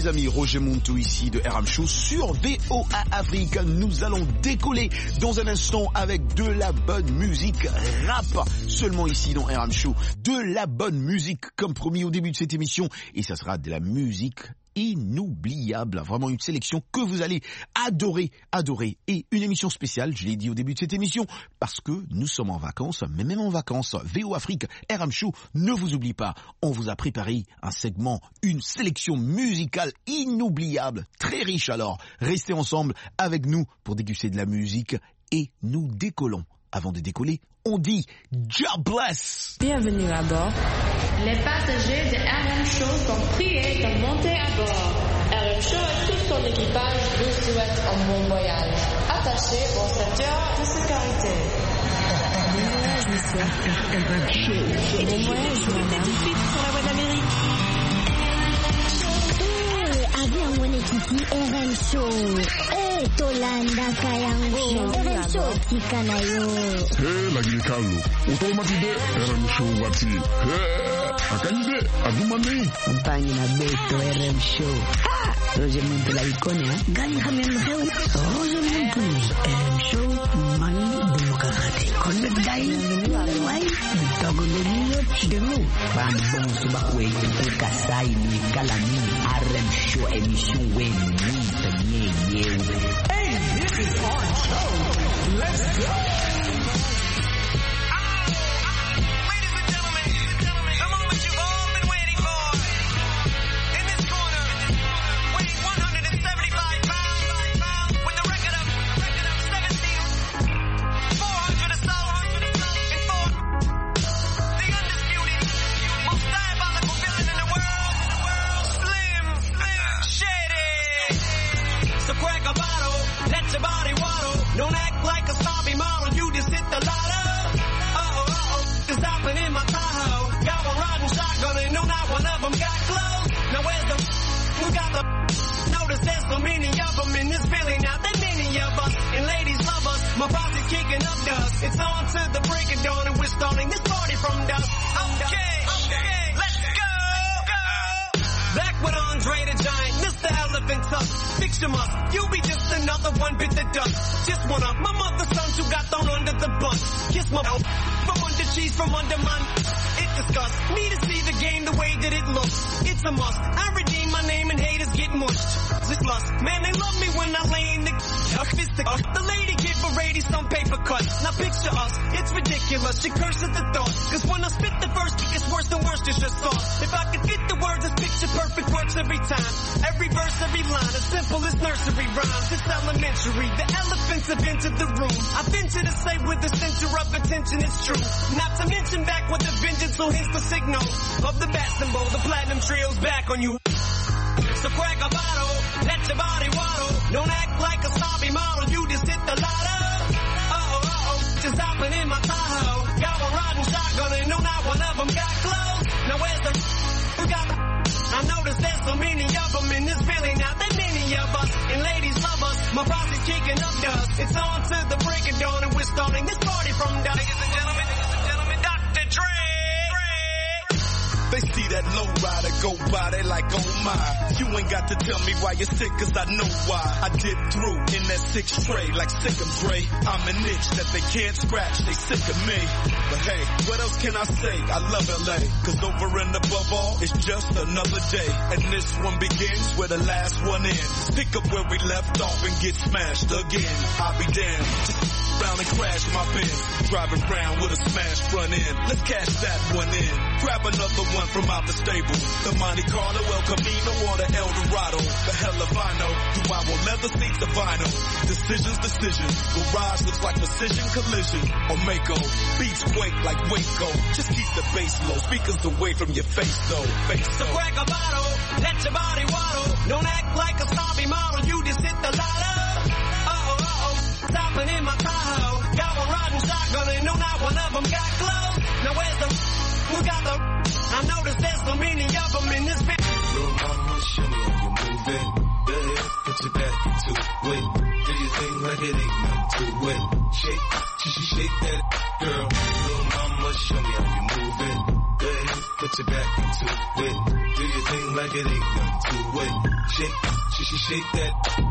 amis, Roger Montou ici de RM Show sur VOA Afrique. Nous allons décoller dans un instant avec de la bonne musique rap. Seulement ici dans RM Show. De la bonne musique comme promis au début de cette émission. Et ça sera de la musique inoubliable, vraiment une sélection que vous allez adorer, et une émission spéciale, je l'ai dit au début de cette émission, parce que nous sommes en vacances, mais même en vacances, VO Afrique, RM Show, ne vous oublie pas, on vous a préparé un segment, une sélection musicale inoubliable, très riche alors, restez ensemble avec nous pour déguster de la musique et nous décollons. Avant de décoller, on dit God bless. Bienvenue à bord. Les passagers de RM Show sont priés de monter à bord. RM Show et tout son équipage vous souhaitent un bon voyage. Attachez vos ceintures de sécurité. Bon voyage, monsieur. Bon voyage, madame. Pour la voie d'Amérique. Avion mwenyekiti RM Show. Tolanda kayango RM Show tikanayo. Lagi kalu. Utomatide RM Show wati. Akanyide agumani. Mpanyi na beto RM Show. Roger Montou la ikonia. Gani hamem heu. Roger Montou RM Show mani demokrati. Konde dai. Wai. Tagolonio chidemu. Bambon subakwe kasai ni kalani. RM Show émission wen ni tanye. Hey, this is our show. Let's go. Ladies and gentlemen, the moment you've all been waiting for. In this corner, weighing 175 pounds, with the record of 17,400 assaults and 4. The undisputed, most diabolical villain in the world, Slim Shady. So crack a bottle, let your body waddle. Don't act like a snobby model, you just hit the lotto. It's hopping in my Tahoe. Got one riding shotgun and no, not one of them got clothes. Now where's the who got the notice there's so many of them in this building. Now there many of us, and ladies love us. My posse's kicking up dust. It's on to the break of dawn and we're starting this party from dusk. Okay, let's go. Back with Andre the Giant, Mr. Elephant Tusk. Fix your must, you'll be just another one bit the dust. Just one of my mother's sons who got thrown under the bus. Kiss my mouth, from under cheese, from under mine. It disgusts me to see the game the way that it looks. It's a must, I redeem my name and haters get mushed. It's lust, man they love me when I lay in the the lady give a lady some paper cuts. Now picture us, it's ridiculous, she curses the thought. Cause when I spit the verse, it gets worse than worse, it's just thought. If I could fit the words, it's picture perfect works every time. Every verse, every line, as simple as nursery rhymes. It's elementary, the elephants have entered the room. I venture to say with the center of attention it's true. Not to mention back with the vengeance, so hence the signal of the bat symbol, the platinum trio's back on you. So crack a bottle, let your body waddle. Don't act like a snobby model, you just hit the lotto. Just hopping in my Tahoe. Got one riding shotgun and no, not one of them got clothes. Now where's the who got the I noticed there's so many of them in this building. Now there many of us, and ladies love us. My posse's kicking up dust. It's on to the break of dawn and we're starting this party from dusk. Ladies and gentlemen, Dr. Dre. They see that low rider go by, they like, oh my. You ain't got to tell me why you're sick, cause I know why. I did through in that 6th tray, like sick of Dre. I'm an itch that they can't scratch, they sick of me. But hey, what else can I say? I love LA, cause over and above all, it's just another day. And this one begins where the last one ends. Pick up where we left off and get smashed again. I'll be damned. Just round and crash my Benz. Driving round with a smashed front end. Let's cash that one in. Grab another one from out the stable. The Monte Carlo, El Camino, or the El Dorado. The hell if I know. Do I want leather seats or vinyl? Decisions. Garage looks like precision collision. Or Mako. Beats quake like Waco. Just keep the bass low. Speakers away from your face though. So crack a bottle, let your body waddle. Don't act like a snobby model, you just hit the lotto. Stopping in my Tahoe. Got one riding shotgun and no, not one of them got clothes. Now where's the who got the I noticed there's so many of them in this bitch. Little mama, show me how you moving. Yeah, put your back into it. Do your thing like it ain't nothing to it. Shake that girl. Little mama, show me how you moving. Go ahead, put your back into it. Do your thing like it ain't nothing to it. Shake that.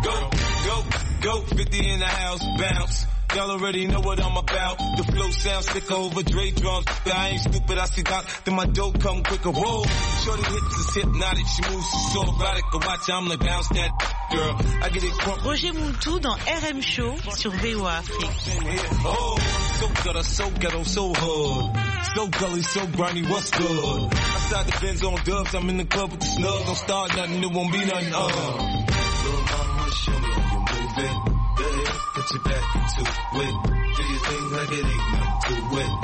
Go. 50 in the house, bounce. Y'all already know what I'm about. The flow sounds sick over Dre drums. I ain't stupid, I see Doc, then my dope come quicker. Whoa, shorty hips is hypnotic. She moves, she's so erotic. Watch, I'm like bounce that girl. I get it crunk. Roger Moutou dans RM Show sur VOA Afrique. Oh, so ghetto, so ghetto, so hood. So gully, so grimy, what's good? Outside the Benz on dubs, I'm in the club with the snug. Don't start nothing, it won't be nothing. Little mama, show me how you move it. Go ahead, put your back into it. Do your thing like it ain't nothing to it.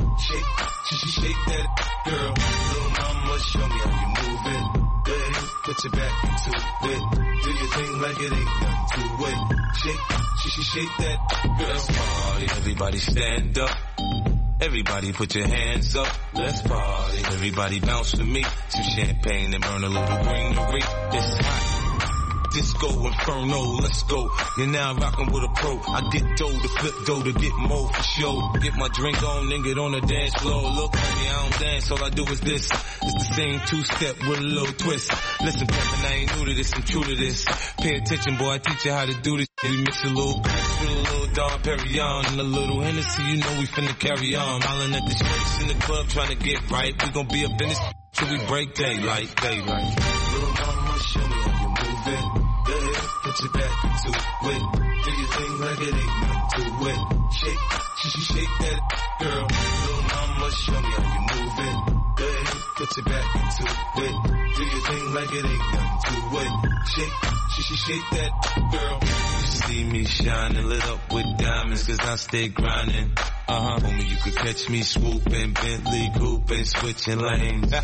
Shake that girl. Little mama, show me how you move it. Go ahead, put your back into it. Do your thing like it ain't nothing to it. Shake that girl. Let's party, everybody stand up. Everybody put your hands up. Let's party. Everybody bounce with me. Some champagne and burn a little greenery. It's hot. Disco Inferno, let's go. You're now rockin' with a pro. I get dough to flip dough to get more for show. Get my drink on and get on the dance floor. Look at me, I don't dance, all I do is this. It's the same two-step with a little twist. Listen, Pepin, I ain't new to this, I'm true to this. Pay attention, boy, I teach you how to do this. We mix a little Chris with a little Dom Perignon and a little Hennessy, you know we finna carry on. Hollin' at the streets in the club trying to get right. We gon' be up in this till we break daylight. Little mama, show me how you move it. Go ahead, put your back into it. Do your thing like it ain't nothing to it. Shake that girl. Little mama, show me how you move it. Go ahead, put your back into it. Do your thing like it ain't nothing to it. Shake that girl. You see me shining, lit up with diamonds, cause I stay grinding. Homie, you could catch me swooping, Bentley cooping, switching lanes.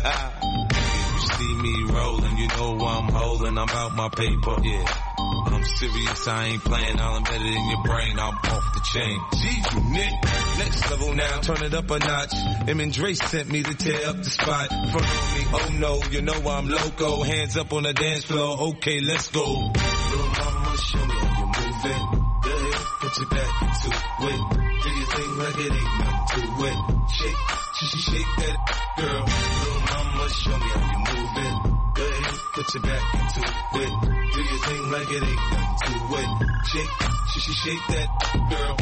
You see me rolling, you know I'm holding, I'm out my paper, yeah. I'm serious, I ain't playing, I'll embed it in your brain, I'm off the chain. G-Unit, next level now, turn it up a notch. Em and Dre sent me to tear up the spot. Front of me, oh no, you know I'm loco. Hands up on the dance floor, okay, let's go. Little mama, show me how you move it. Go ahead, put your back into it. Do your thing like it ain't nothing to it. Shake that girl. Little mama, show me how you move it. Go ahead, put your back into it. Do your thing like it ain't nothing to it. Shake that girl.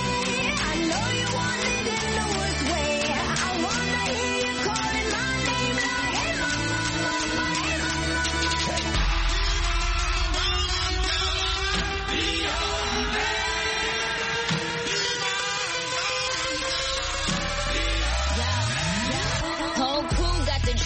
I know you want it in the worst way. I wanna hear you calling my name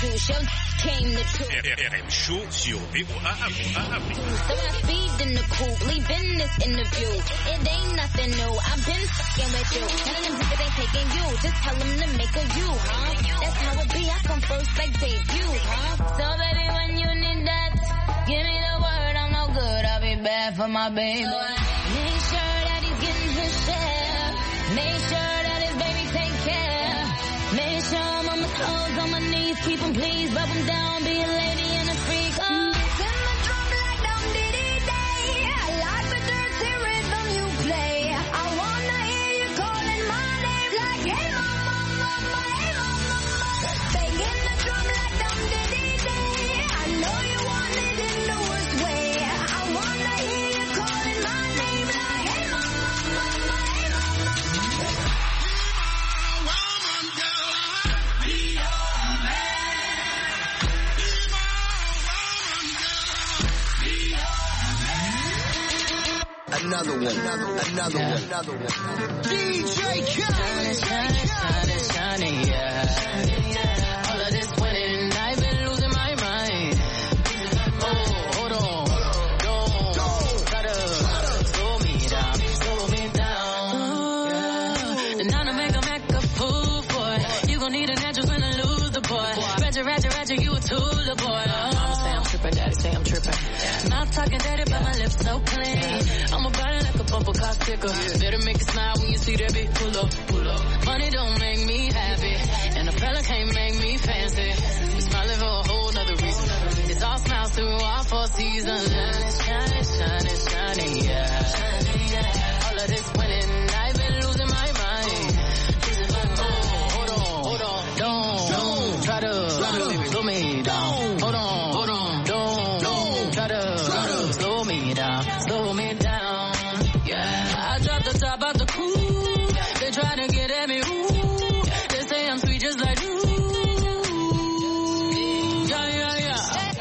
too. Show came the truth. RM Show sur VOA Afrique. So I speed in the coupe, leaving this interview. It ain't nothing new. I've been fucking with you. None of them niggas ain't taking you. Just tell them to make a you, huh? That's how it be. I come first like debut, huh? So baby, when you need that, give me the word. I'm no good. I'll be bad for my baby. Make sure that he's getting his share. Make sure that his baby take care. Make sure I'm on my toes, on my knees. Keep him please, rub him down. Be a lady and a freak. Oh. Send my drum like dum diddy day. I like the dirty rhythm you play. I wanna hear you calling my name like hey mama, mama, hey mama, mama. Banging the drum like dum diddy day. I know you want it in the worst way. I wanna hear you calling my name like hey mama, mama, hey mama, mama. Another one. DJ Khaled. Shining, yeah. All of this winning, I've been losing my mind. Oh, hold on. Don't try to slow me down. Yeah. And now to make a fool, boy. You gon' need a natural friend to lose the boy. Ratchet, you a tool, boy. Mama say I'm tripping, daddy say I'm tripping. Not talking dirty, but my lips so clean. I'm about it like a bumper car sticker. Better make it smile when you see that big pull up. Money don't make me happy, and a fella can't make me fancy. We smiling for a whole nother reason. It's all smiles through all 4 seasons. Shining, yeah. All of this winning, I've been losing my mind. Oh, hold on. Don't try to slow me down. Hold on. Don't try to slow me down. Yeah, I dropped the top out the coupe. They try to get at me, ooh. They say I'm sweet just like you. Yeah.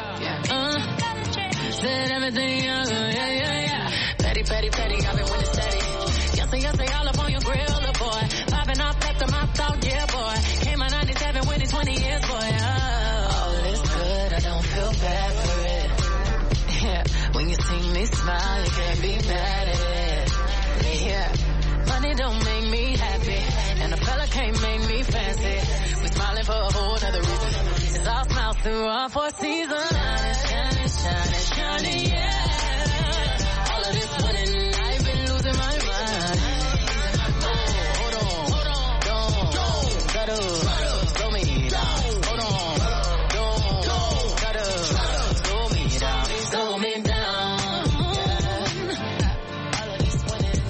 Said everything, yeah. Petty, I've been winning steady. Yes, all up on your grill, boy. Popping off after my thought, yeah, boy. Came out 97, winning 20 years, boy. Oh, it's good, I don't feel bad for it. Yeah, when you see me smile, you can't be mad at it. Yeah, money don't make me happy, and a fella can't make me fancy. We smiling for a whole nother reason. It's all smiles through all 4 seasons. Shining, yeah. All of this winning, I've been losing my mind. Oh, hold on. Don't try to slow me down. Hold on. Don't try to slow me down. Slow me down. Yeah. All of this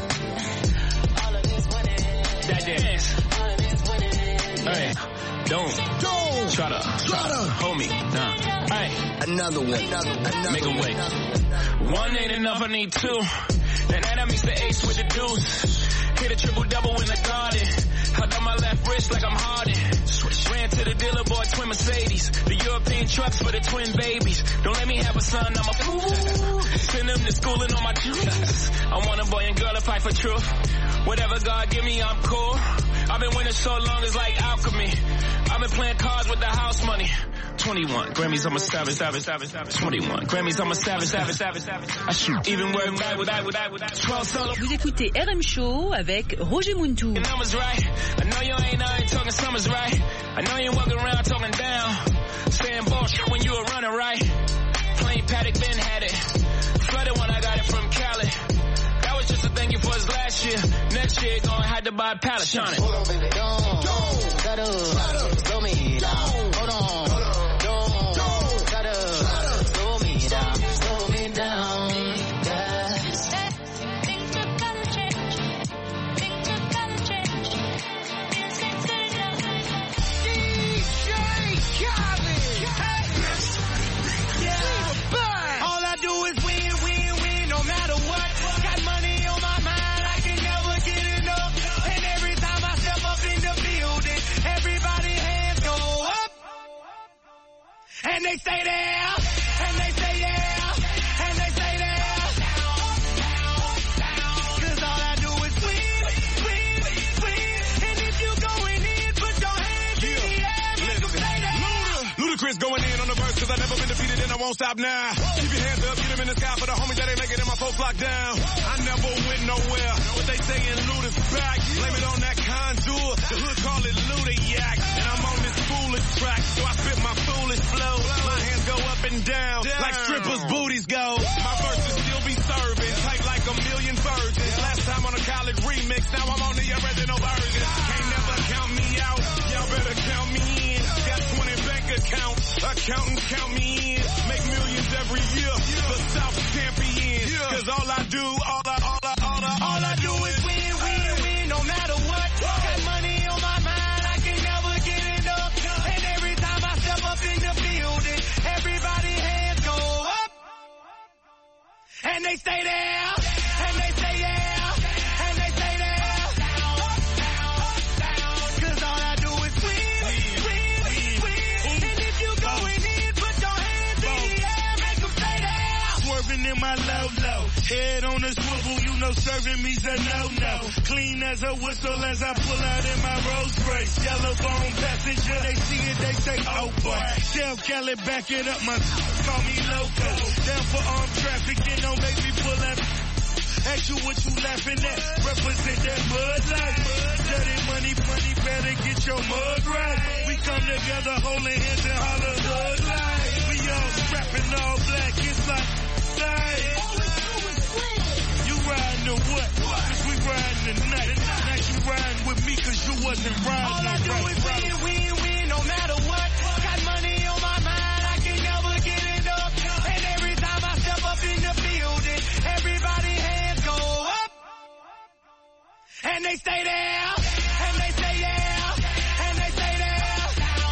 winning. That dance. All of this winning. Hey, don't try to hold me down. Hey, Another one. make a way. One ain't enough, I need 2. Then that means the ace with the deuce. Hit a triple-double in the garden. Held on my left wrist like I'm Harden. Ran to the dealer, bought twin Mercedes. The European trucks for the twin babies. Don't let me have a son, I'm a fool. Send them to school and on my juice. I want a boy and girl to fight for truth. Whatever God give me, I'm cool. I've been winning so long, it's like alchemy. I've been playing cards with the house money. 21 Grammys, I'm a savage. 21 Grammys, I'm a savage. I shoot even work right with 12 solo. Vous écoutez RM Show avec Roger Muntou. Your numbers right. I know you ain't out here talking summers right. I know you ain't walking around talking down. Saying bullshit when you were running right. Plain Paddock, Ben had it. Flooded when I got it from Cali. That was just a thank you for his last year. Next year, gonna have to buy a pallet on it. Hold on, baby. Don't try to slow me down. Hold on. Don't try to slow me down. Yeah. Things are gonna change. DJ Khaled. Yeah. All I do is win, no matter what. Got money on my mind, I can never get enough. And every time I step up in the building, everybody's hands go up. And they stay there, and they say yeah, and they say there. Cause all I do is win. And if you going in, put your hands in the air, make them say that. Chris going in on the verse, cause I never been defeated and I won't stop now. Keep your hands up, get them in the sky for the homies that ain't making it in my folks locked down. I never went nowhere, what they saying loot is back. Blame it on that contour, the hood call it Ludiac. And I'm on this foolish track, so I spit my foolish flow. My hands go up and down, like strippers' booties go. My verses still be serving, tight like a million virgins. Last time on a college remix, now I'm on the original version. Can't never count me out, y'all better count me in. Got 20 bank accounts, accountants count me in. Make millions every year, the South champion. Cause all I do is win, win, win, no matter what. Got money on my mind, I can never get enough. And every time I step up in the building, everybody hands go up. And they stay there, and they say yeah, and they say there. Cause all I do is win, win, win. And if you going in, put your hands in the air, make them stay there. Swerving in my low, head on a swivel, you know serving me's a no-no. Clean as a whistle as I pull out in my Rolls Royce. Yellow bone passenger, they see it, they say, oh boy. Del Cali back it up, my call me loco. Down for armed trafficking, don't make me pull up. Ask you what you laughing at, represent that mud life. Dirty money, better get your mud right. We come together holding hands and holler hood life. We all strapping all black, it's like life. You riding or what? Cause we riding tonight. Now you riding with me cause you wasn't riding. All I do is win, win, win, no matter what. Got money on my mind, I can never get enough. And every time I step up in the building, everybody hands go up. And they stay there, and they say yeah, and they say there.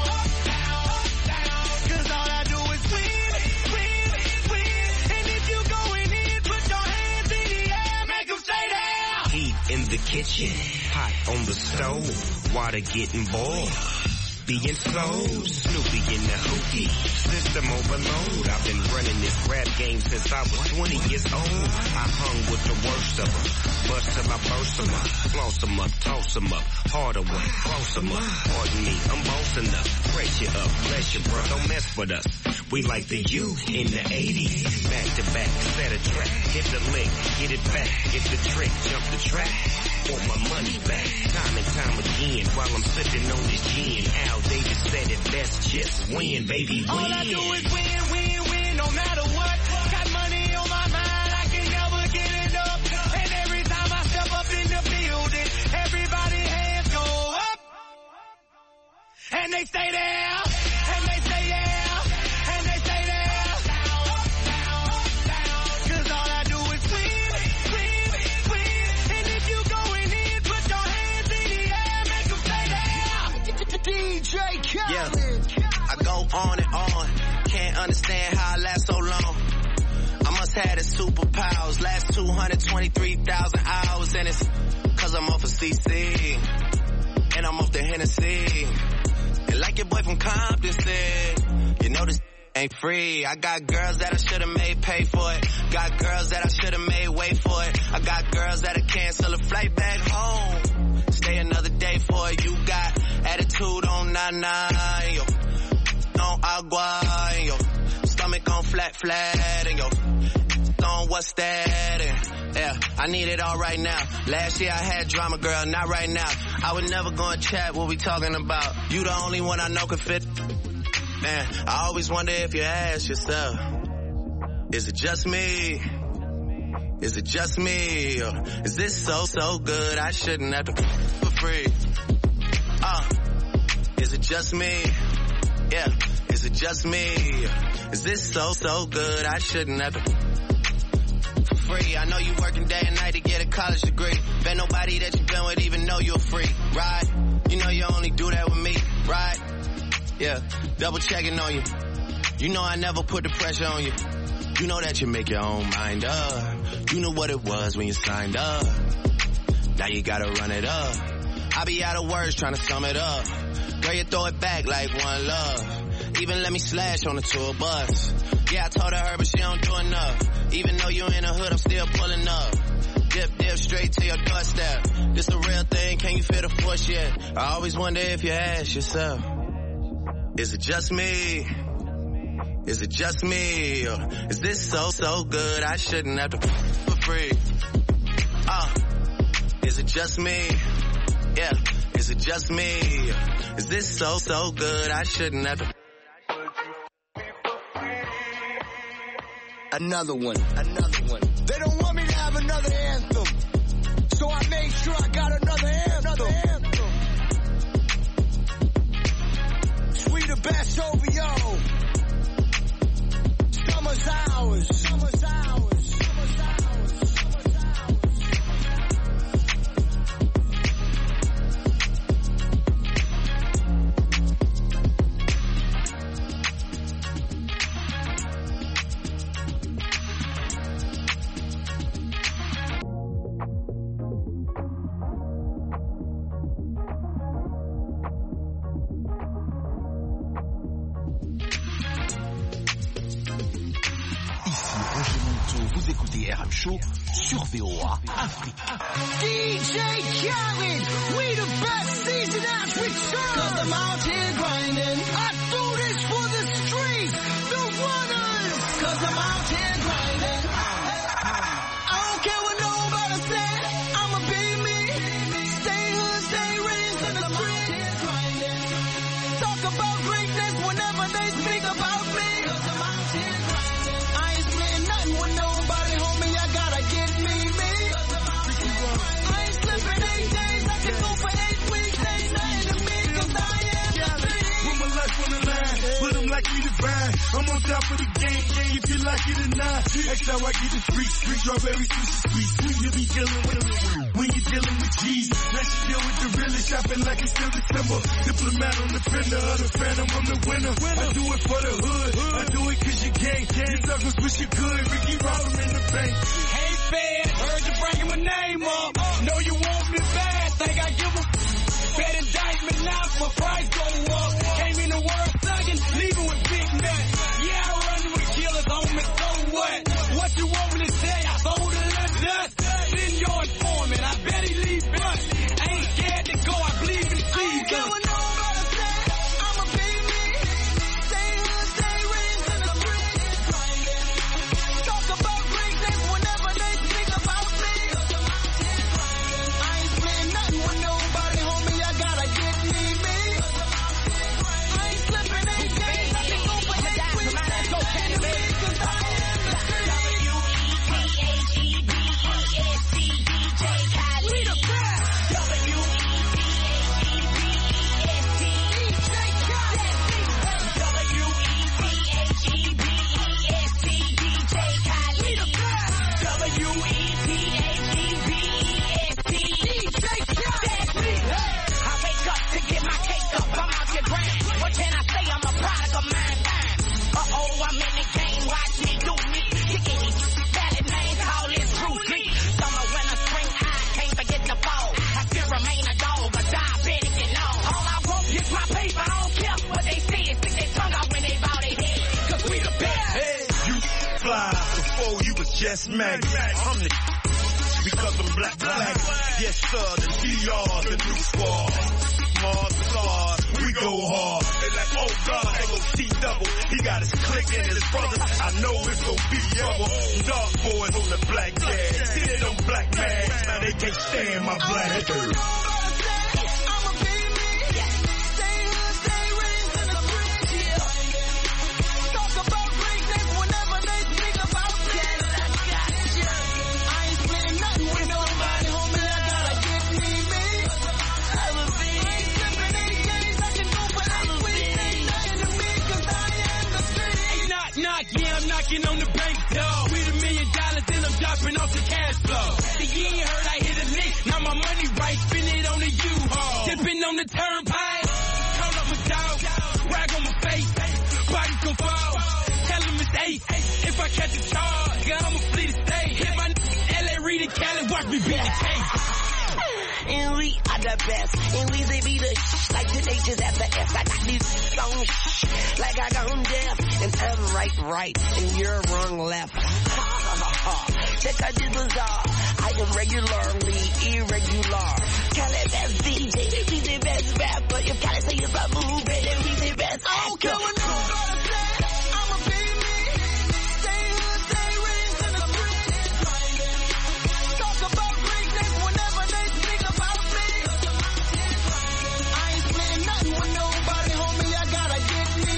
Cause all I do is win, win, win. And if you going in, put your hands in the air, make them stay there. Heat in the kitchen, hot on the stove, water getting boiled. Being sold, Snoopy in the hookie, system overload. I've been running this rap game since I was 20 years old. I hung with the worst of them, bust till I burst them up, floss them up, toss them up, harder one, cross them up. Pardon me, I'm bossing up, press you up, bless you bro, don't mess with us. We like the U in the 80s, back to back, set a track, hit the lick, get it back, get the trick, jump the track, want my money back, time and time again, while I'm sipping on this gin. Al Davis said it best, just win, baby, win. All I do is win, win, win, no matter what. Got money on my mind, I can never get enough. And every time I step up in the building, everybody hands go up. And they stay there, and they say yeah, and they say there. Cause all I do is win, win, win. And if you going in, put your hands in the air, make them stay there. DJ Khaled. Yeah, I go on and on. Can't understand how I last so long. I must have the superpowers. Last 223,000 hours. And it's cause I'm off of CC. And I'm off the Hennessy. And like your boy from Compton said, you know this ain't free. I got girls that I should've made pay for it. Got girls that I should've made wait for it. I got girls that'll cancel a flight back home. Stay another day for it. You got attitude on nana, yo. On agua, and yo. Stomach on flat, and yo. On what's that? And yeah, I need it all right now. Last year I had drama, girl, not right now. I would never go and chat what we talking about. You the only one I know can fit. Man, I always wonder if you ask yourself, is it just me? Is it just me? Or is this so good I shouldn't have to for free? Is it just me? Yeah, is it just me? Is this so good I shouldn't have to for free? I know you working day and night to get a college degree. Bet nobody that you've been with even know you're free, right? You know you only do that with me, right? Yeah, double checking on you. You know I never put the pressure on you. You know that you make your own mind up. You know what it was when you signed up. Now you gotta run it up. I be out of words trying to sum it up. Girl, you throw it back like one love. Even let me slash on the tour bus. Yeah, I told her but she don't do enough. Even though you in the hood, I'm still pulling up. Dip straight to your doorstep. This the real thing, can you feel the force yet? I always wonder if you ask yourself, Is it just me? Is it just me? Or is this so good I shouldn't have to for free? Is it just me? Yeah. Is it just me? Is this so good I shouldn't have to? Another one. They don't want me to have another anthem, so I made sure I got another anthem. Sweet the best OVO. Summer's ours. Vous écoutez RM Show sur VOA Afrique. DJ Khaled, we the best season as we turn. 'Cause I'm out here grinding. I do this for the streets, the runners. 'Cause I'm out here grinding. I don't care what nobody said. I'ma be me. Stay hood, stay rich in the streets. Talk about greatness whenever they speak about me. 'Cause I'm out here grinding. I ain't splitting nothing with nobody, homie. I gotta get me. I ain't slipping 8 days. I can go for 8 weeks. Ain't nothing to me 'cause I am the street. Put my life on the line, but I'm likely to find. I'm on top of the game, if you like it or not. That's how I get the street, strawberry sweet. You be dealing with them when you're dealing with G's. Now she deal with the realest, shopping like it's still December. Diplomat on the fender of the phantom, I'm the winner. I do it for the hood, I do it 'cause you can't. You suckers wish you could, Ricky rob them in the bank. Hey fed, heard you bringing my name up. Know you want me bad, think I give a bad indictment now for price go up. Came in the world thugging, leaving with Big Mac. Yeah, I run with killers, homie, so what? What you want me to say? I sold a little dust. Send your informant, I bet he leave bust. Ain't scared to go, I believe in Jesus. I don't care what nobody say, I'ma be me. Stay hood, stay rich in the streets. Talk about greatness whenever they speak about me. I ain't splitting nothing with nobody, homie. I gotta get me. I ain't slipping 8 days. I can go for 8 weeks. Ain't nothing to me 'cause I am the street. DJ Khaled. We the best. I wake up to get my cake up. I'm out your grand. What can I say? I'm a product of mankind. I'm in the game. Watch me do me. Kicking these valid names. Call this Bruce Lee. Summer, winter, spring, I can't forget the fall. I still remain a dog, a diabetic and all. All I want is my paper. I don't care what they say. Stick their tongue out when they bow their head. 'Cause we the best. Hey, you fly before you was just Mac. I'm the because I'm black. Yes, sir, the DR, the new squad. Small stars, we go hard. They like, oh God, they go T-double. He got his clique and his brothers. I know it's gonna be trouble. Dark boys on the black tag. See they don't black mags. Now they can't stand my black hair. Yeah, I'm knocking on the bank door. With $1 million and I'm dropping off the cash flow. The year heard I hit a lick. Now my money right, spin it on the U-Haul. Dipping on the turnpike. Call up a dog. Rag on my face. Bodies gon' fall. Tell him it's ace. If I catch a charge, girl, I'ma flee the state. Hit my L.A. Reid and Cali, watch me beat the case. And we are the best. And we say be the like the H's at the S. I got these songs like I got them deaf. And I'm right, and you're wrong left. Check out this bizarre. I am regularly irregular. Cali best DJ, we the best rapper. If Cali say it's a movie, then we the best best. I don't care what nobody say. I'ma be me. Stay hood, stay rich in the streets. Talk about greatness whenever they speak about me. I ain't splitting nothing with nobody, homie. I gotta get me.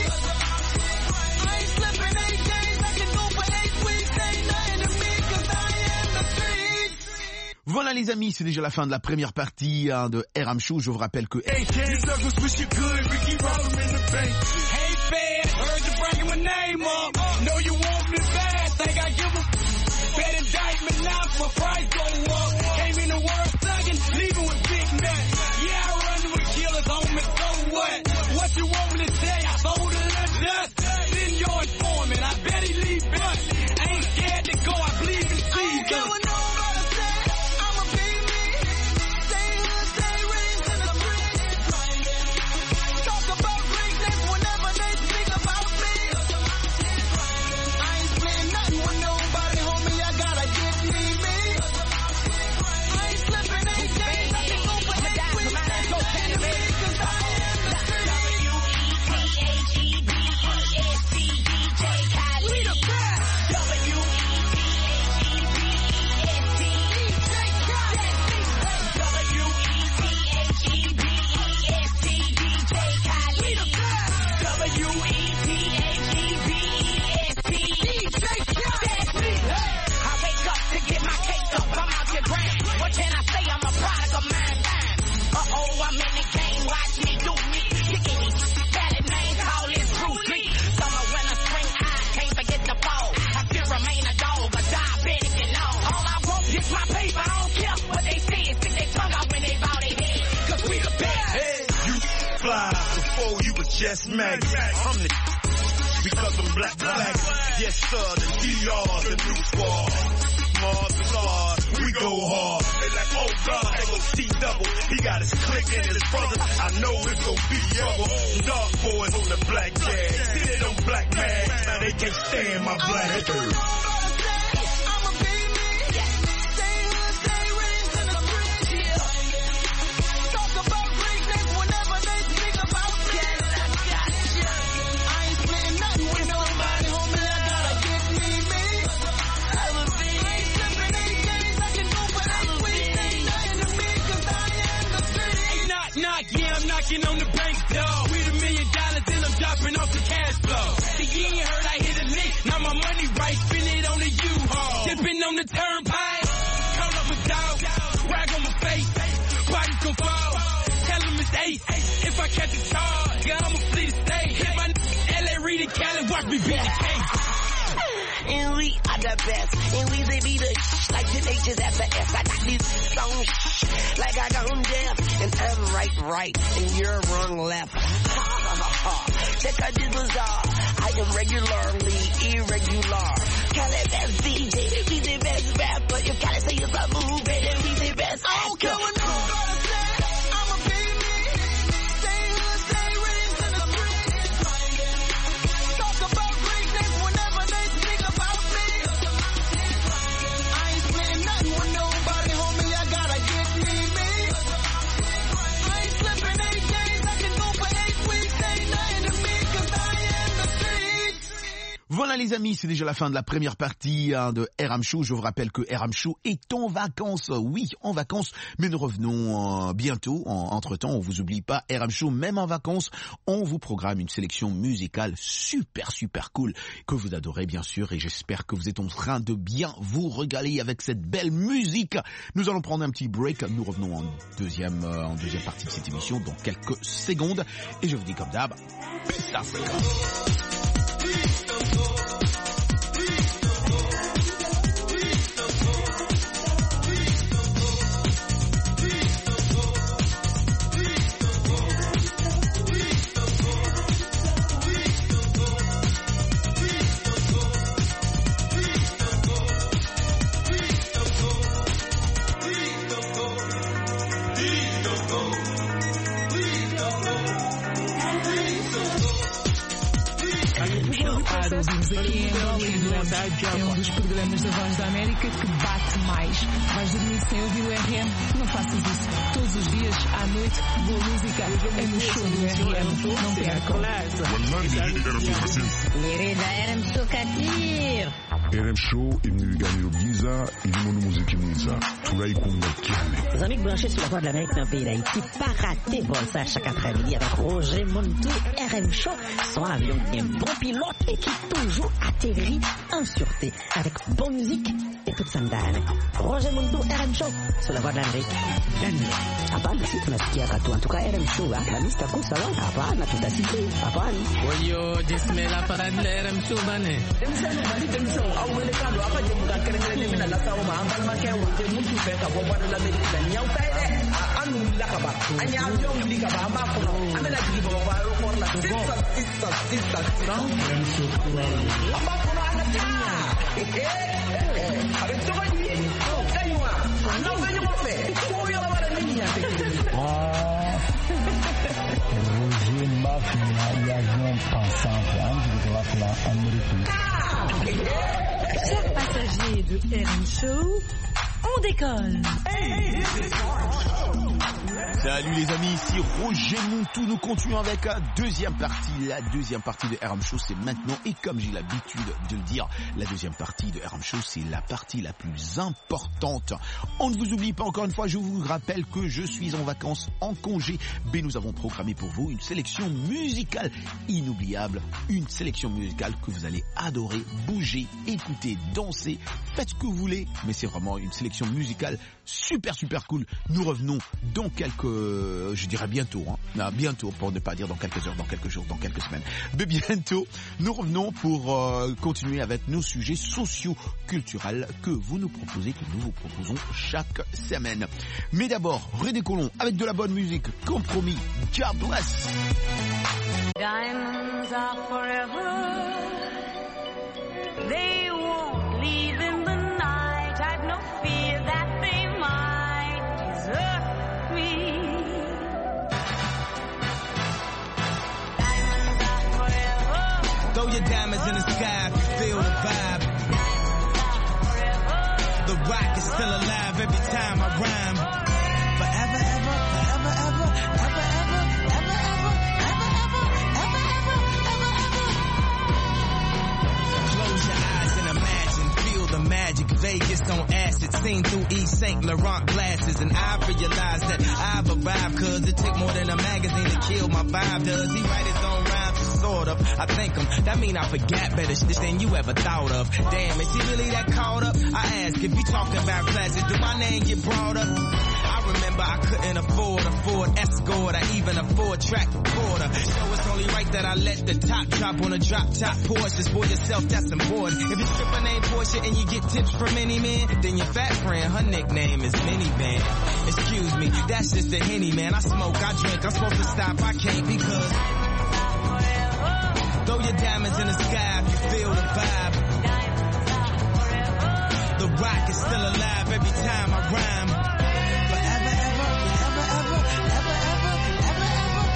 I ain't slipping 8 days. I can go for 8 weeks. Ain't nothing to me 'cause I am the streets. Voilà les amis, c'est déjà la fin de la première partie de RM Show. Je vous rappelle que... Hey, Ken Douglas, wish you good. Ricky Rollin in the bank. Hey, fed, heard you bringing my name up. Know you want me bad. Think I give a bad indictment now. My price go up. Came in the world thugging, leaving with Big Mac. Yeah, I run with killers, homie, so what? What you want me to say? I sold it to dust. Then your informant, I bet he leave bust. I ain't scared to go, I believe in Jesus. Just Mac, I'm the because I'm black. Yes sir, the DR, the new squad. Mars to Mars, we go hard. They like, oh God, they gon' see double. He got his clique and his brothers. I know it's gon' be trouble. Dark boys on the black jag. See they don't black mag. Now they can't stand my black girl. On the bank door with $1 million and I'm dropping off the cash flow. You ain't heard I hit a lick. Now my money right, spin it on the U-Haul. Dipping on the turnpike, call up a dog, rag on my face, bodies gon' fall. Tell him it's Ace. If I catch a charge, yeah, I'ma flee the state. Hit my LA Reid and Cali, watch me beat the case. And we are the best. And we they be the like the H's at the S. I got these songs like I got them deaf. And I'm right, and you're wrong left. Ha ha ha ha. Check out this bizarre. I am regularly irregular. Cali best DJ, we the best rapper. If Cali say it's a movie, then we the best actor. I don't care what nobody say. I'ma be me. Stay hood, stay rich in the streets. Talk about greatness whenever they speak about me. I ain't splitting nothing with nobody, homie. I gotta get me. I ain't slipping 8 days. I can go for 8 weeks. Ain't nothing to me 'cause I am the streets. Voilà les amis, c'est déjà la fin de la première partie de RM Show. Je vous rappelle que RM Show est en vacances. Oui, en vacances, mais nous revenons bientôt. Entre-temps, on vous oublie pas, RM Show, même en vacances, on vous programme une sélection musicale super cool que vous adorez bien sûr. Et j'espère que vous êtes en train de bien vous régaler avec cette belle musique. Nous allons prendre un petit break. Nous revenons en deuxième partie de cette émission dans quelques secondes. Et je vous dis comme d'hab, peace Africa. Ouvimos aqui em Bolívar. É um dos programas da Voz da América que bate mais. Vais dormir sem ouvir o RM? Não faças isso. Todos os dias, à noite, boa música é no show do RM. Não percam. RM Show Katir. RM Show imnigani Giza, ilimono muziki mwiza. Tulai kunga kiane. Les amis branchés sur la Voix de l'Amérique dans le pays d'Haïti, pas rater vol ça chaque après-midi avec Roger Montou, RM Show, son avion qui est un bon pilote et qui toujours atterrit en sûreté avec bonne musique et toute sa mdane. Roger Montou, RM Show, sur la Voix de l'Amérique. Hapana, si tunasikia katu. En tout cas, RM Show, la lista kuu salon, hapana, tutasikia, hapana. Oyo, jisme la parade de RM Show, bane. Roger Mafia, l'avion pensant Chers passagers de RM Show, on décolle. Salut les amis, ici Roger Montou. Nous continuons avec la deuxième partie. La deuxième partie de RM Show, c'est maintenant. Et comme j'ai l'habitude de le dire, la deuxième partie de RM Show, c'est la partie la plus importante. On ne vous oublie pas encore une fois, je vous rappelle que je suis en vacances, en congé. Mais nous avons programmé pour vous une sélection musicale inoubliable. Une sélection musicale que vous allez adorer, bouger, écouter, danser. Faites ce que vous voulez. Mais c'est vraiment une sélection musicale super cool. Nous revenons dans je dirais bientôt, bientôt pour ne pas dire dans quelques heures, dans quelques jours, dans quelques semaines. Mais bientôt, nous revenons pour continuer avec nos sujets socio-culturels que vous nous proposez, que nous vous proposons chaque semaine. Mais d'abord, redécollons avec de la bonne musique, compromis, God bless. Diamonds are forever. They won't leave in the night. I've no fear that they might desert me. Diamonds are forever. Throw your diamonds in the sky if you feel the vibe. The rock is still alive every time I rhyme. Forever, ever, forever, ever, ever, ever, ever, ever, ever, ever, ever, ever, ever. Close your eyes and imagine, feel the magic. Vegas on acid, seen through Yves Saint Laurent glasses. And I realized that I've arrived, cause it took more than a magazine to kill my vibe. Does he write his own rhymes? Sort of. I thank him. That mean I forgot better shit than you ever thought of. Damn, is he really that caught up? I ask, if you talking about classes, do my name get brought up? I remember I couldn't afford a Ford Escort or even a four-track recorder. So it's only right that I let the top drop on a drop-top Porsche. Just for yourself, that's important. If your stripper named Portia and you get tips from any man, then your fat friend, her nickname is Minivan. Excuse me, that's just a Henny, man. I smoke, I drink, I'm supposed to stop, I can't because... Throw your diamonds in the sky if you feel the vibe. The rock is still alive every time I rhyme. Forever, ever, ever, ever, ever, ever, ever,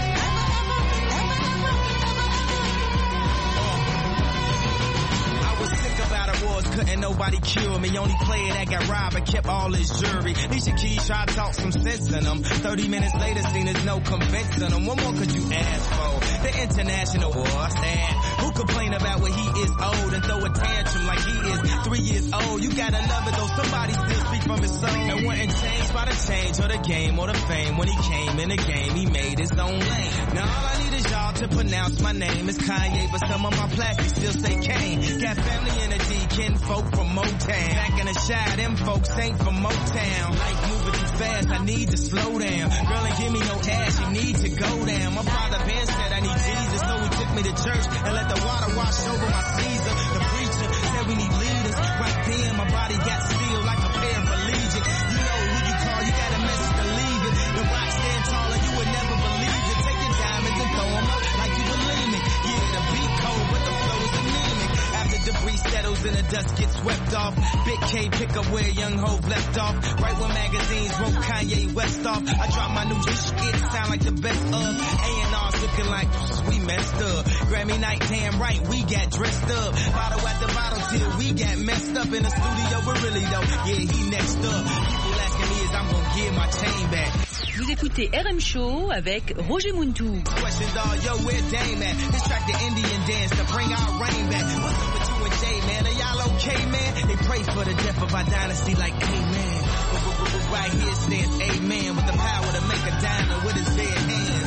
ever, ever, ever, ever. I was sick about awards, couldn't nobody cure me. Only player that got robbed and kept all his jury. Alicia Keys tried to talk some sense in them. 30 minutes later, seen there's no convincing them. What more could you ask for? The international war stand. Who complain about when he is old and throw a tantrum like he is 3 years old? You gotta love it though, somebody still speak from his soul. And wasn't changed by the change or the game or the fame. When he came in the game, he made his own lane. Now all I need is y'all to pronounce my name. It's Kanye, but some of my plastics still say Kane. Got family energy, kinfolk from Motown. Back in the shy, them folks ain't from Motown. Life moving too fast, I need to slow down. Girl, ain't give me no cash, you need to go down. My father Ben said I need Jesus, so he took me to church and let the water wash over my Caesar. The preacher said we need leaders. Right then, my body got sealed like a paraplegic. You know who you call, you got a message to leave it. The rock stand taller, you would never believe it. Take your diamonds and throw them up like you believe me. Yeah, the beat cold, but the flow is anemic. After debris settles and the dust gets swept off, Big K pick up where Young Hov left off. Right when magazines wrote Kanye West off, I drop my new shit, sound like the best of. A&R's looking like we messed up. Grammy night, damn right, we got dressed up. Bottle after bottle till we got messed up in the studio, but really though, yeah, he next up. People asking me is I'm gonna give my chain back. Vous écoutez RM Show avec Roger Muntou. Questions are, yo, where Dame at? Let's track the Indian dance to bring our rain back. What's up with you and Jay, man? Are y'all okay, man? They pray for the death of our dynasty like amen. Right here stands amen with the power to make a diamond with his bare hands.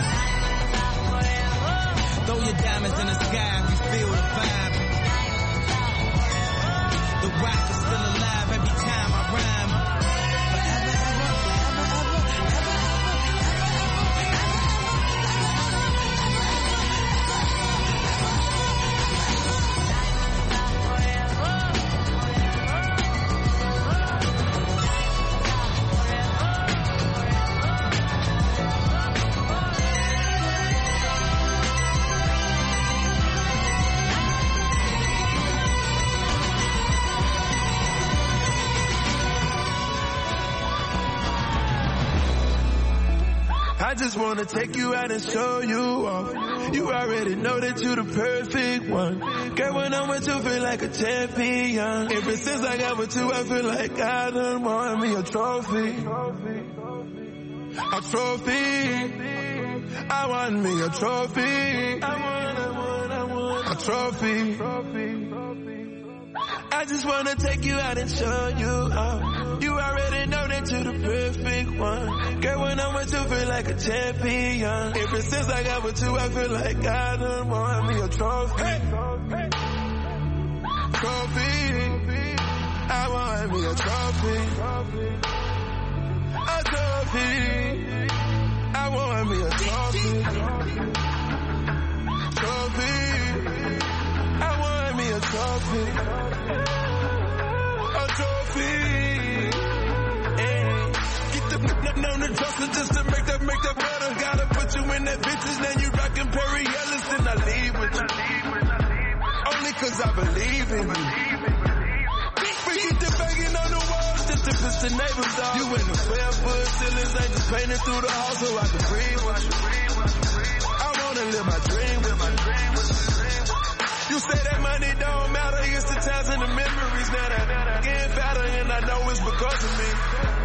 Throw your diamonds in the sky if you feel the vibe. The rock is still alive every time I rhyme. I just wanna take you out and show you off. You already know that you're the perfect one. Girl, when I'm with you, feel like a champion. Ever since I got with you, I feel like I done won me a trophy. A trophy. I want me a trophy. I want a trophy. I just wanna take you out and show you off. You already know that you're the perfect one. Girl, when I'm with you, feel like a champion. Ever since I got with you, I feel like I done won me a trophy. Hey. Trophy. I want me a trophy. A trophy. I want me a trophy. Trophy. I want me a trophy. A trophy. Hey. Get the on the dresser just to make that better. Gotta put you in that vintage, now you rockin' Perry Ellis, then I leave with you. Only cause I believe in you. We get the banging on the walls just to piss the neighbors off. You in the 12-foot ceilings, ain't just painted through the house so I can breathe with you. I wanna live my dream with you. You say that money don't matter, it's the times and the memories. Now that getting fatter and I know it's because of me.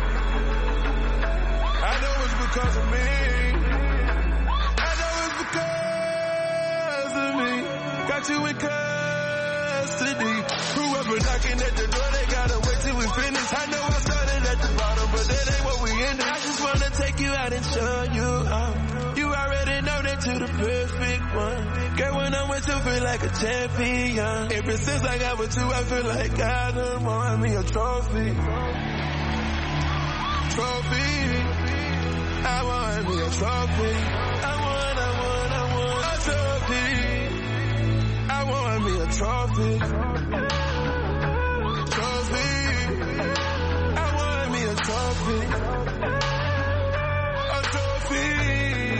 I know it's because of me. I know it's because of me. Got you in custody. Whoever knocking at the door, they gotta wait till we finish. I know I started at the bottom, but that ain't what we ended. I just wanna take you out and show you off. You already know that you're the perfect one. Girl, when I'm with you, feel like a champion. Ever since I got with you, I feel like I done won me a trophy. Trophy. I want me a trophy. I want a trophy. I want me a trophy. Trophy. I want me a trophy. A trophy.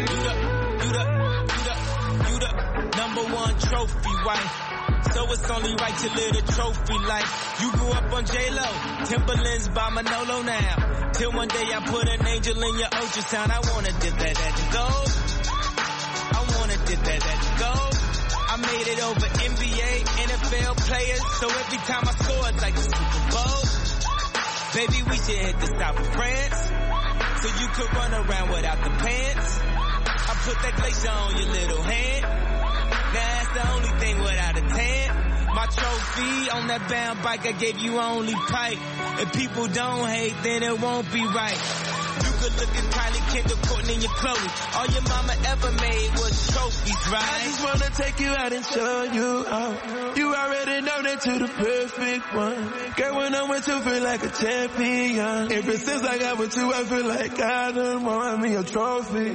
You the number one trophy wife. So it's only right you live the trophy life. You grew up on J-Lo, Timberlands by Manolo now. Till one day I put an angel in your ultrasound. I wanna dip that at the gold. I wanna dip that at the gold. I made it over NBA, NFL players. So every time I score it's like the Super Bowl. Baby, we should hit the south of France. So you could run around without the pants. I put that glacier on your little hand. Now that's the only thing without a tan. My trophy on that bound bike, I gave you only pipe. If people don't hate, then it won't be right. You could look at Kylie Kendall, Courtney, and your Chloe. All your mama ever made was trophies, right? I just wanna take you out and show you off. You already know that you're the perfect one. Girl, when I'm with you, feel like a champion. Ever since I got with you, I feel like I done won me a trophy.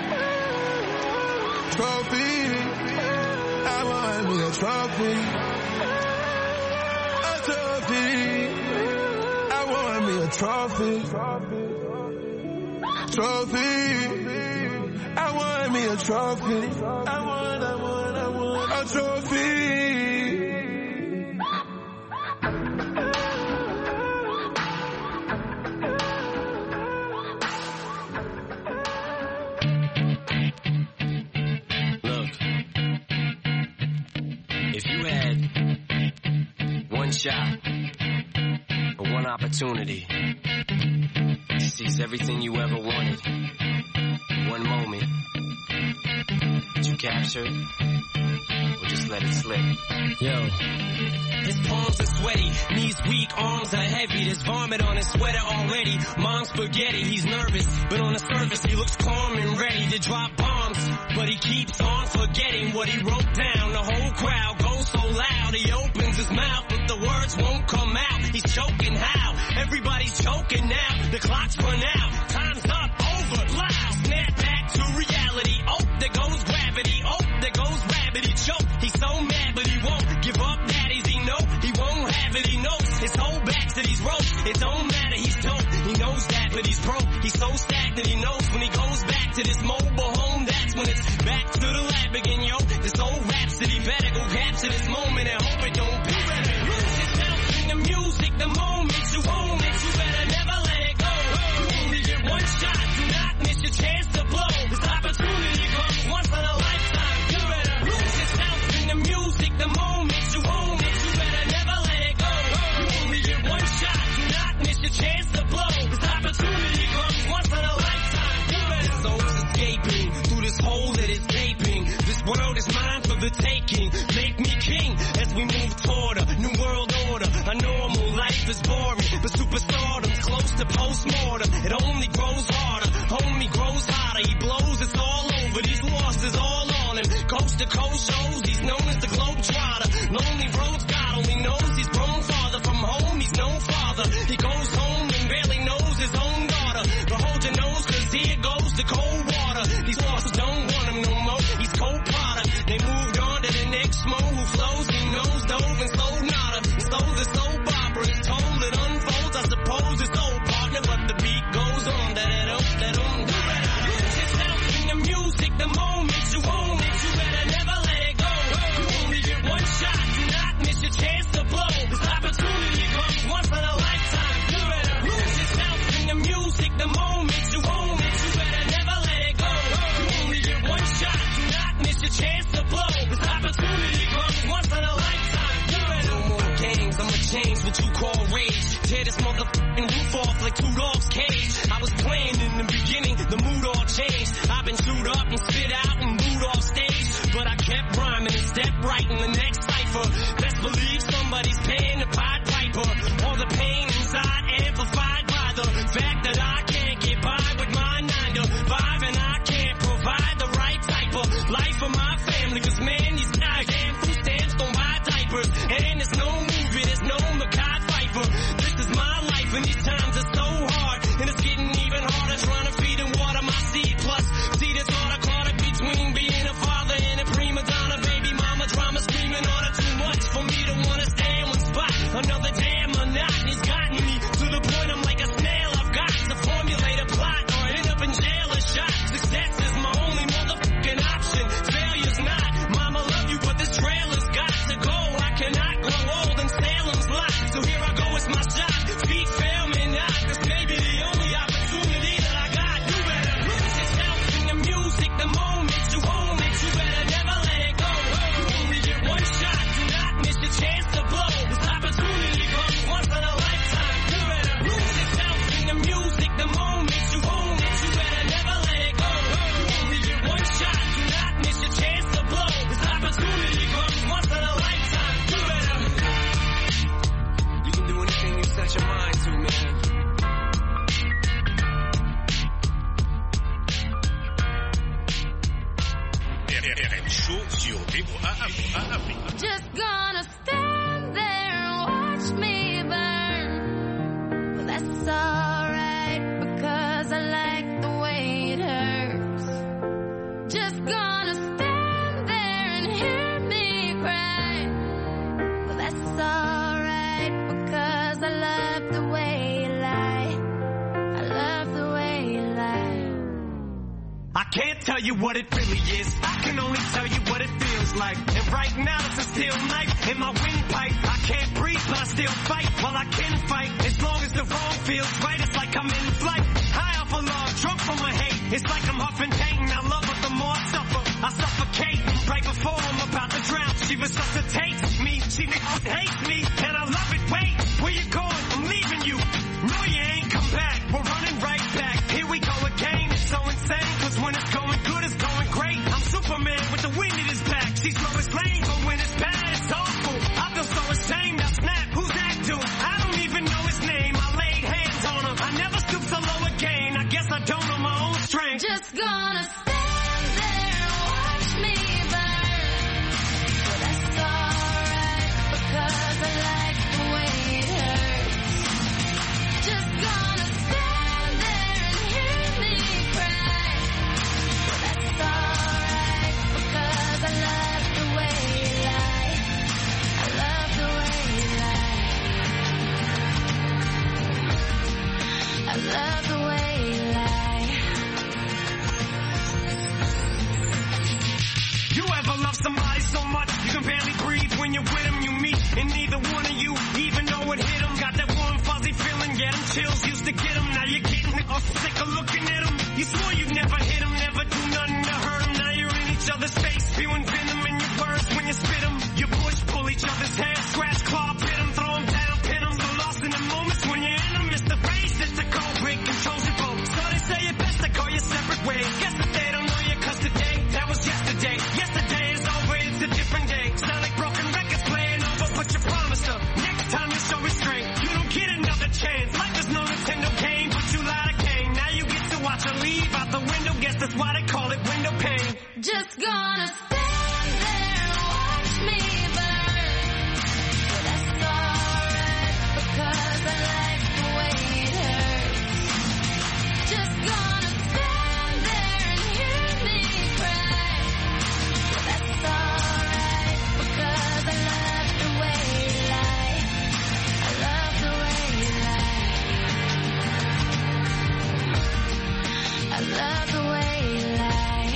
Trophy. I want me a trophy. A trophy. I want me a trophy. Trophy. I want me a trophy. I want a trophy. one shot, or one opportunity to seize everything you ever wanted. One moment. Did you capture it? Or just let it slip? Yo. His palms are sweaty, knees weak, arms are heavy. There's vomit on his sweater already. Mom's spaghetti, he's nervous, but on the surface he looks calm and ready to drop bombs. But he keeps on forgetting what he wrote down. The whole crowd goes so loud, he opens his mouth, but the words won't come out. He's choking how? Everybody's choking now. The clock's run out, time's up, over, loud. Snap back to reality. Oh, there goes gravity. Oh, there goes rabbit. He choke. He's so mad, but he won't give up. Daddies, he know he won't have it. He knows his whole back to these ropes. It don't matter. He's dope. He knows that, but he's broke. He's so stagnant. He knows when he goes back to this mobile home, that's when it's back to the lab again, yo. This old rhapsody better go capture this moment and hope it don't be. Lose yourself in the music, the moment you own it. You better never let it go. You only get one shot. Do not miss your chance to blow. This opportunity comes once in a lifetime. You better lose yourself in the music, the moment you own it. You better never let it go. You only get one shot. Do not miss your chance to blow. This opportunity comes once in a lifetime. You better. Souls escaping through this hole that is gaping. This world is mine for the taking. Make me king as we move toward a new world order. A normal life is boring, but superstardom's close to postmortem. It only grows harder, homie grows hotter. He blows, it's all over. These losses all on him. Coast to coast shows, he's known as the Globetrotter. Lonely roads, God only knows he's grown farther from home. He's no father. He goes home and barely knows his own daughter. But hold your nose, cause here goes the cold water. These losses don't want him no more. He's cold product. They moved on to the next mo who flows. He knows dove and sold nada. Stole the soap opera. It's told it unfolds. I suppose it's old partner, but the beat goes on. Lose yourself in the music, the moment you own it. You better never let it go. You only get one shot. Do not miss your chance to blow. This opportunity comes once in a lifetime. You better lose yourself in the music, the moment you own it. You better never let it go. You only get one shot. Do not miss your chance to blow. This opportunity comes once in a lifetime. You better. No more games, I'ma change what you call rage. Tear this motherfucking roof off like two dogs' cage. I was playing in the beginning, the mood all changed. I've been chewed up and spit out and booed off stage. But I kept rhyming and stepped right in the next cipher. Best believe somebody's paying the Pied Piper. All the pain inside amplified by the fact that I can't get by with my 9 to 5. And I can't provide the right type of life for my family. Cause man, these goddamn food stamps don't buy diapers. And there's no movie, there's no Mackay Pfeiffer. This is my life and these times are so hard. And it's getting even harder trying to feed and water my seed. Plus, see this order caught up between being a father and a prima donna. Baby mama drama screaming order too much for me to wanna stay in one spot. Another damn monotony's gotten me to the point I'm like a snail. I've got to formulate a plot or end up in jail or shot. Success is my only motherfucking option. Failure's not. Mama love you, but this trailer's got to go. I cannot grow old in Salem's lot. So here I go, it's my shot. Feet fail me not, cause maybe the only opportunity that I got. You better lose yourself in the music, the moment you own it. You better never let it go. You only get one shot. Do not miss your chance to blow. This opportunity comes once in a lifetime. You better lose yourself in the music, the moment you own it. You better never let it go. You only get one shot. Do not miss your chance to blow. This opportunity comes once in a lifetime. You better. You can do anything you set your mind to, man. RM Show sur VOA Afrique. Just gonna stand there and watch me burn. But that's alright because I like the way it hurts. Just gonna stand there and hear me cry. But that's alright because I love the way you lie. I love the way you lie. I can't tell you what it really is. I can only tell you what it feels like. And right now it's a steel knife in my windpipe. I can't breathe, but I still fight. Well, I can fight as long as the wrong feels right. It's like I'm in flight, high off of love, drunk from my hate. It's like I'm huffing pain. I love her the more I suffer. I suffocate right before I'm about to drown. She resuscitates me. She hates me, and I love and neither one of you even know it hit them. Got that warm fuzzy feeling, yeah, them chills used to get them. Now you're getting sick of looking at them. You swore you'd never hit them, never do nothing to hurt them. Now you're in each other's face, spewing venom in your words when you spit them. You push, pull each other's hair, scratch, claw, pit them, throw them down, pin them. So lost in the moments when you're in them, it's the race, it's the cold break, controls your boat. So they say it best to go your separate ways. Guess that they don't know you, cause today, that was yesterday. Yesterday is over, it's a different day. Sound like broken records playing over, but you promised her. Next time you show restraint, you don't get another chance. Life is no Nintendo game, but you lied again. Now you get to watch her leave out the window, guess that's why they call it window pane. Just gonna stand there and watch me burn. But that's alright, because I like the way it hurts. Just gonna stand there and hear me cry. But that's alright, because I love the way you lie. I love the way you lie. I love the way you lie.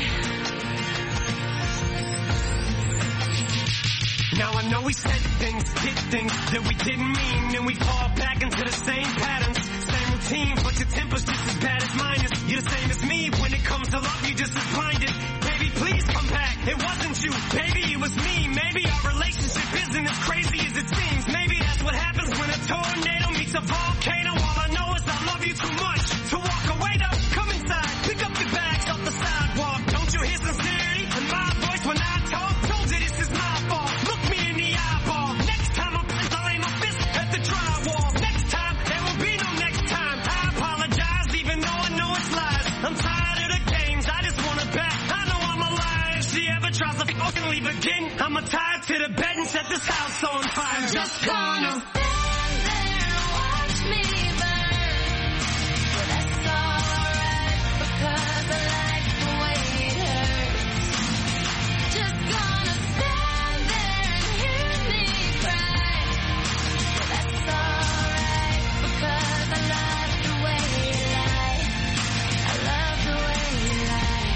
Now I know we said things, did things that we didn't mean, and we fall back into the same patterns, same routine, but your temper's just as bad as mine is. You're the same as me, when it comes to love, you're just as blinded. Baby, please come back, it wasn't you, baby, it was me. Maybe our relationship isn't as crazy as it seems. Maybe that's what happens when a tornado meets a volcano. All I know is I love you too much to walk away though. Come inside, pick up your bags off the sidewalk. Don't you hear sincerity in my voice when I talk? Told you this is my fault. Look me in the eyeball. Next time I'll aim my fist at the drywall. Next time, there will be no next time. I apologize even though I know it's lies. I'm tired of the games, I just wanna bet. I know I'm a liar. If she ever tries to fucking leave again, I'ma tie her to the bed and set this house on fire. Just gonna stand there and watch me burn. But that's alright, because I like the way it hurts. Just gonna stand there and hear me cry. But that's alright, because I love the way you lie. I love the way you lie.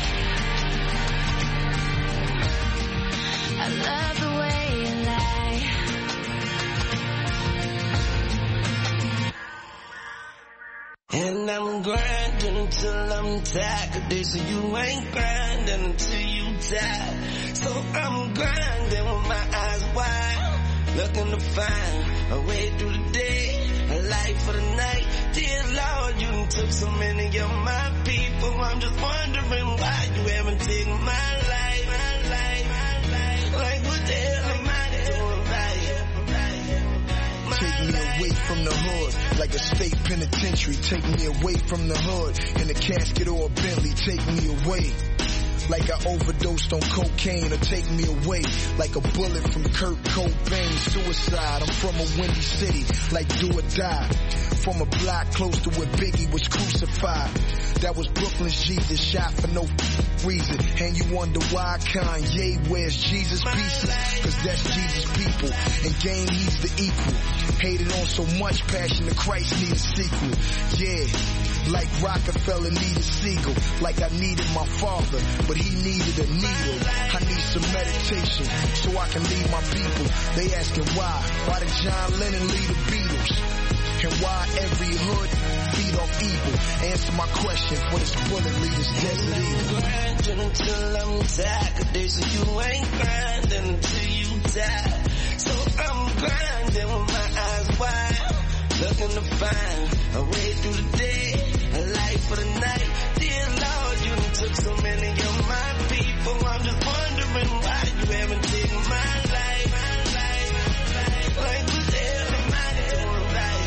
I love the way you lie. And I'm grinding till I'm tired. 'Cause they say you ain't grinding until you die. So I'm grinding with my eyes wide, looking to find a way through the day, a light for the night. Dear Lord, you done took so many of my people. I'm just wondering why you haven't taken my life, my life, my life. Like what the hell am I doing right? Take me away from the hood, like a state penitentiary. Take me away from the hood, in a casket or a Bentley. Take me away, like I overdosed on cocaine, or take me away, like a bullet from Kurt Cobain. Suicide, I'm from a windy city, like do or die. From a block close to where Biggie was crucified. That was Brooklyn's Jesus, shot for no reason. And you wonder why Kanye wears Jesus pieces? Cause that's Jesus people, and game he's the equal. Hated on so much, Passion of Christ need a sequel. Yeah, like Rockefeller needed Siegel. Like I needed my father, but he needed a needle. I need some meditation, so I can lead my people. They asking why did John Lennon lead the Beatles? And why every hood feed off evil? Answer my question, for this bullet lead this desert evil. I'm grinding until I'm tired. 'Cause they say you ain't grinding until you die. So I'm grinding with my eyes wide, looking to find a way through the day, a light for the night. Dear Lord, you done took so many of my people. I'm just wondering why you haven't taken my life, my life, my life. Like what the hell am I doing right?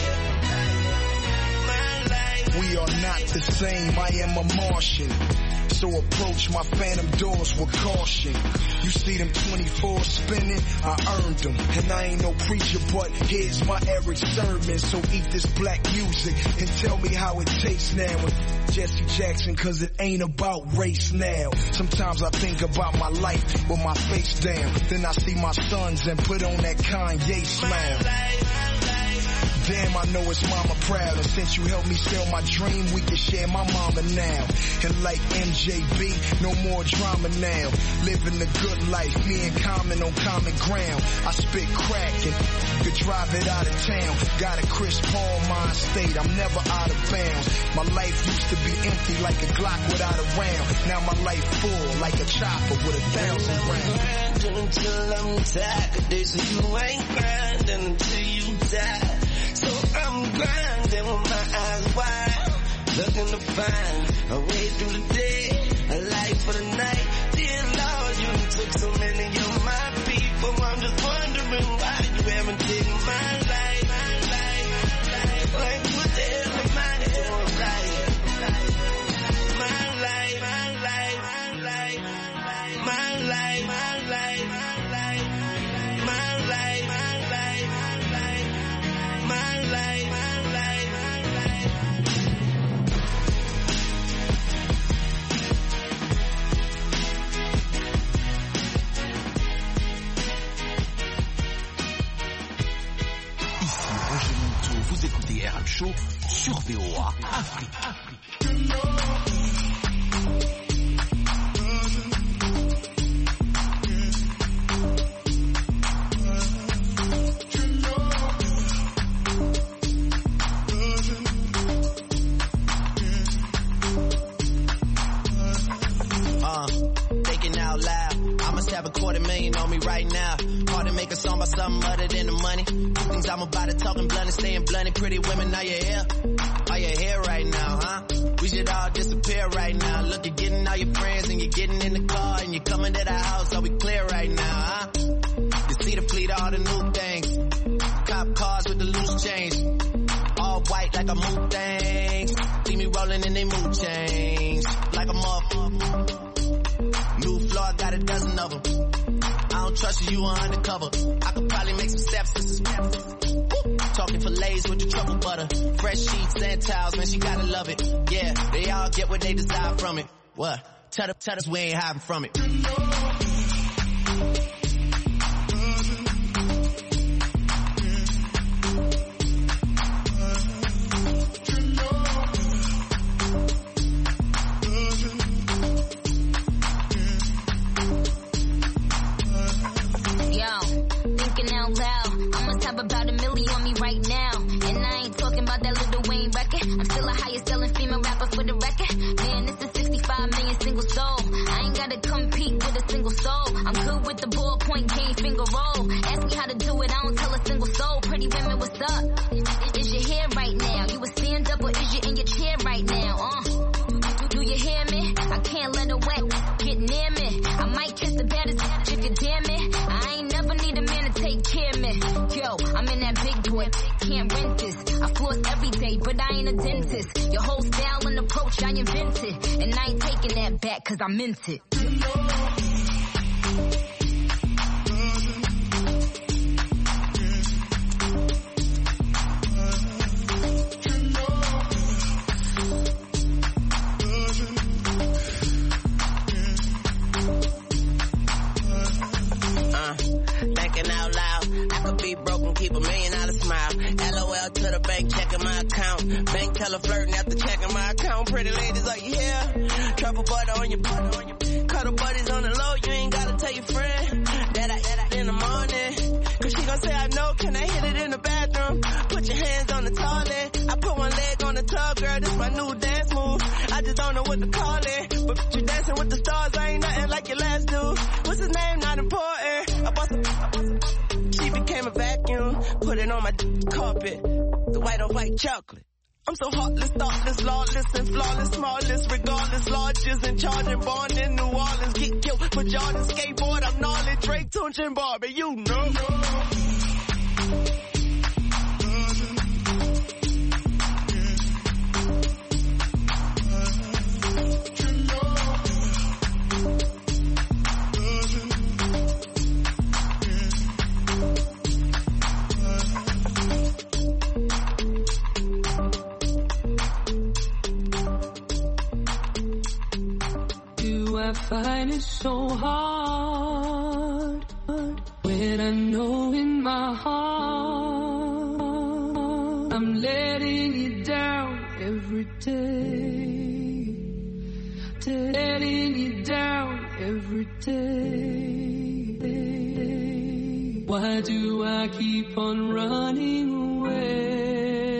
We are not the same, I am a Martian. So approach my phantom doors with caution. You see them 24 spinning, I earned them. And I ain't no preacher, but here's my Eric sermon. So eat this black music and tell me how it tastes now. With Jesse Jackson, cause it ain't about race now. Sometimes I think about my life with my face down. Then I see my sons and put on that Kanye smile. Damn, I know it's mama proud. And since you helped me sell my dream, we can share my mama now. And like MJB, no more drama now. Living the good life, me and Common on common ground. I spit crack and could drive it out of town. Got a Chris Paul mind state, I'm never out of bounds. My life used to be empty like a Glock without a round. Now my life full like a chopper with 1,000 rounds. Grinding until I'm tired. They say you ain't grinding until you die. So I'm grinding with my eyes wide, looking to find a way through the day, a life for the night. Dear Lord, you took so many of my people. I'm just wondering why you haven't taken my life, my life, my life. Like what the hell am I doing right? My life, my life, my life, my life, my life, my life, my life, my life, my life, my life, my life, my life. Ici Roger Monteau, vous écoutez RM Show sur VOA Afrique. Thinking out loud, I must have $250,000 on me right now. Hard to make a song about something other than the money. Two things I'm about to talking blunt and staying blunt. Pretty women, are you here? Are you here right now, huh? We should all disappear right now. Look, you're getting all your friends and you're getting in the car and you're coming to the house. Are we clear right now, huh? You see the fleet, all the new things. Cop cars with the loose change. All white like a mood things. See me rolling in they mood change. Like a motherfucker. New floor, I got a dozen of them. I don't trust you, you are undercover. I could probably make some stepsisters. Talking fillets with the truffle butter. Fresh sheets and towels, man, she gotta love it. Yeah, they all get what they desire from it. What? Tell us we ain't hiding from it. About $1 million on me right now. And I ain't talking about that Lil Wayne record. I'm still the highest selling female rapper for the record. Man, this is 65 million single soul. I ain't gotta compete with a single soul. I'm good with the ballpoint game, finger roll. Ask me how to do it, I don't tell a single soul. Pretty women, what's up? Is your hair right now? You a stand up or is you in your chair right now? Do you hear me? I can't let her wet get near me. I might kiss the baddest bitch if you dare me. I ain't never need a man to take care of me. Yo, I'm in that big boy, can't rent this. I floss every day, but I ain't a dentist. Your whole style and approach I invented. And I ain't taking that back cause I meant it. Thinking out loud, I could be broke and keep $1 million smile. LOL to the bank, checking my account. Bank teller flirting after checking my account. Pretty ladies, are you here? Truffle butter on your cuddle buddies on the low. You ain't gotta tell your friend that I in the morning. Cause she gon' say I know, can I hit it in the bathroom? Put your hands on the toilet. I put one leg on the tub, girl, this my new dance move. I just don't know what to call it. But you dancing with the stars, I ain't nothing like your last dude. What's his name? Not important. She became a vacuum, put it on my carpet, the white on white chocolate. I'm so heartless, thoughtless, lawless, and flawless, smallest, regardless, largest, and charging, born in New Orleans, get killed for Jordan, skateboard, I'm gnarly, Drake, Tunch, and Barbie, you know. I find it so hard when I know in my heart I'm letting you down every day. Letting you down every day. Why do I keep on running away?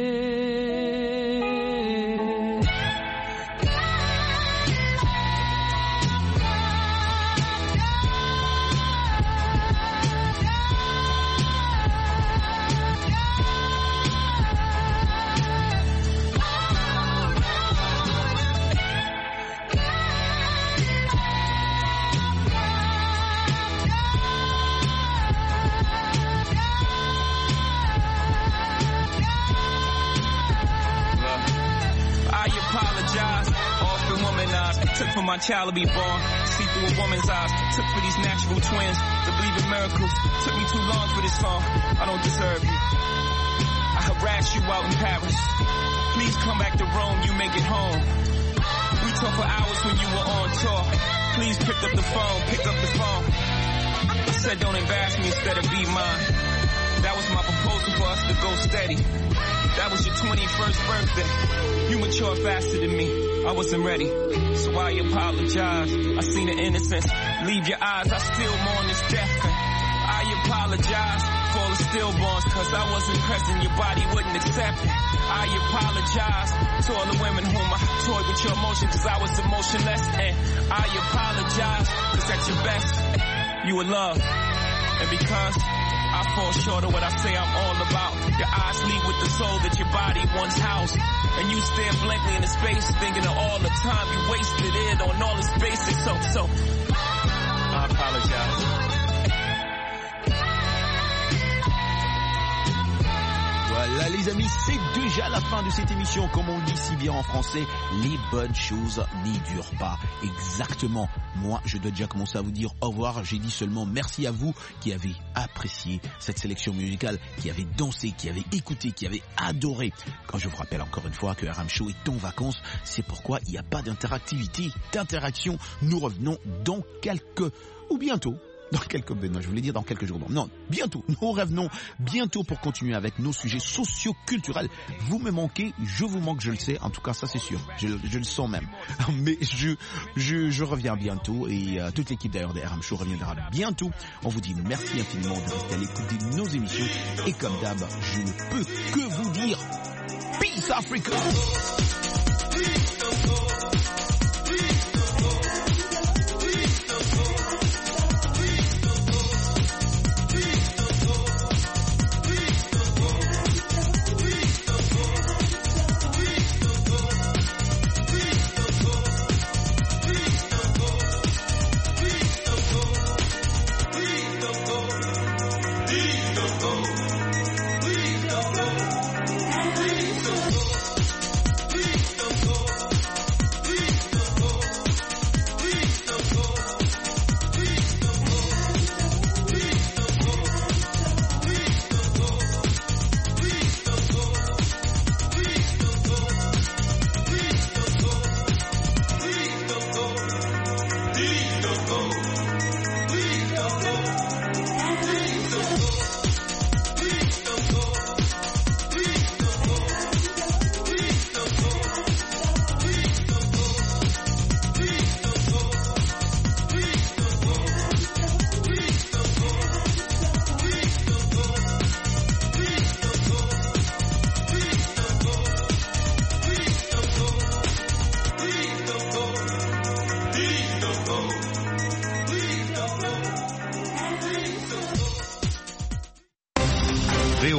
Took for my child to be born, see through a woman's eyes. Took for these natural twins to believe in miracles. Took me too long for this song, I don't deserve you. I harassed you out in Paris. Please come back to Rome, you make it home. We talked for hours when you were on tour. Please pick up the phone, pick up the phone. I said don't embarrass me, instead of be mine. That was my proposal for us to go steady. That was your 21st birthday. You matured faster than me, I wasn't ready. So I apologize, I seen the innocence leave your eyes, I still mourn this death. I apologize for all the stillborns, cause I wasn't present, your body wouldn't accept it. I apologize to all the women whom I toyed with your emotions, cause I was emotionless. And I apologize, cause at your best, you were love. And because I fall short of what I say I'm all about, your eyes lead with the soul that your body once housed. And you stare blankly into space, thinking of all the time you wasted it on all the spaces. So, I apologize. Voilà les amis, c'est déjà la fin de cette émission. Comme on dit si bien en français, les bonnes choses n'y durent pas. Exactement. Moi, je dois déjà commencer à vous dire au revoir. J'ai dit seulement merci à vous qui avez apprécié cette sélection musicale, qui avez dansé, qui avez écouté, qui avez adoré. Quand je vous rappelle encore une fois que RM Show est en vacances, c'est pourquoi il n'y a pas d'interaction. Nous revenons dans bientôt. Dans quelques je voulais dire dans quelques jours. Non, bientôt. Nous revenons bientôt pour continuer avec nos sujets socio-culturels. Vous me manquez, je vous manque, je le sais. En tout cas, ça c'est sûr. Je le sens même. Mais je reviens bientôt et toute l'équipe d'ailleurs de RM Show reviendra bientôt. On vous dit merci infiniment de rester à l'écoute de nos émissions. Et comme d'hab, je ne peux que vous dire Peace Africa.